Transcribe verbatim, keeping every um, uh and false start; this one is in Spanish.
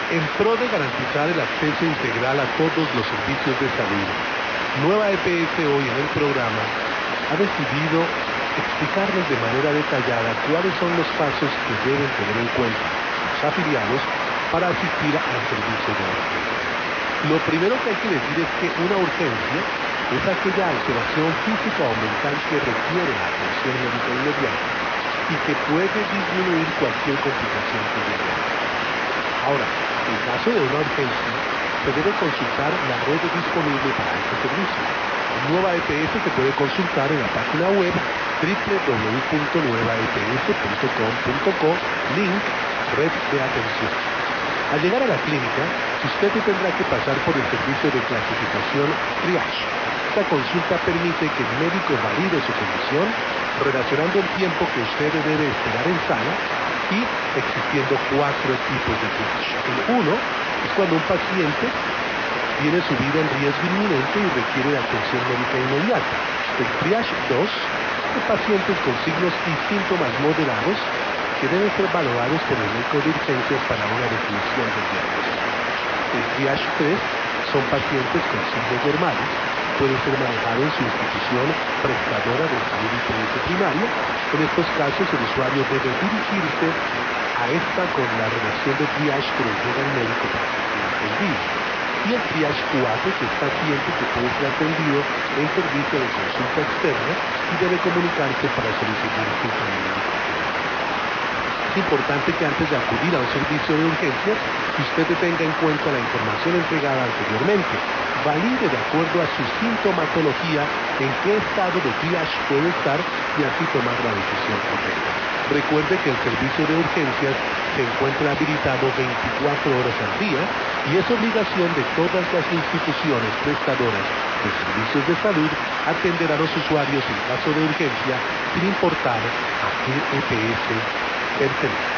En pro de garantizar el acceso integral a todos los servicios de salud, Nueva E P S hoy en el programa ha decidido explicarles de manera detallada cuáles son los pasos que deben tener en cuenta los afiliados para asistir al servicio de urgencia. Lo primero que hay que decir es que una urgencia es aquella alteración física o mental que requiere atención médica inmediata y que puede disminuir cualquier complicación que llegue a tener. Ahora, en caso de una urgencia, se debe consultar la red disponible para este servicio. Nueva E P S se puede consultar en la página web doble u doble u doble u punto nueva e p s punto com punto co, link Red de Atención. Al llegar a la clínica, usted tendrá que pasar por el servicio de clasificación triage. Esta consulta permite que el médico valide su condición, relacionando el tiempo que usted debe esperar en sala y existiendo cuatro tipos de triage. El uno es cuando un paciente tiene su vida en riesgo inminente y requiere de atención médica inmediata. El triage dos es de pacientes con signos y síntomas moderados que deben ser valorados por el médico de urgencias para una definición del diagnóstico. El triage tres son pacientes con signos normales, puede ser manejado en su institución prestadora de salud y servicio primario. En estos casos, el usuario debe dirigirse a esta con la relación de triage que le entrega el médico para que sea atendido. Y el triage cuatro, que es paciente que puede ser atendido en servicio de consulta externa y debe comunicarse para solicitar cita médica. Es importante que antes de acudir a un servicio de urgencias, usted tenga en cuenta la información entregada anteriormente, valide de acuerdo a su sintomatología en qué estado de triage puede estar y así tomar la decisión correcta. Recuerde que el servicio de urgencias se encuentra habilitado veinticuatro horas al día y es obligación de todas las instituciones prestadoras de servicios de salud atender a los usuarios en caso de urgencia sin importar a qué E P S pertenece.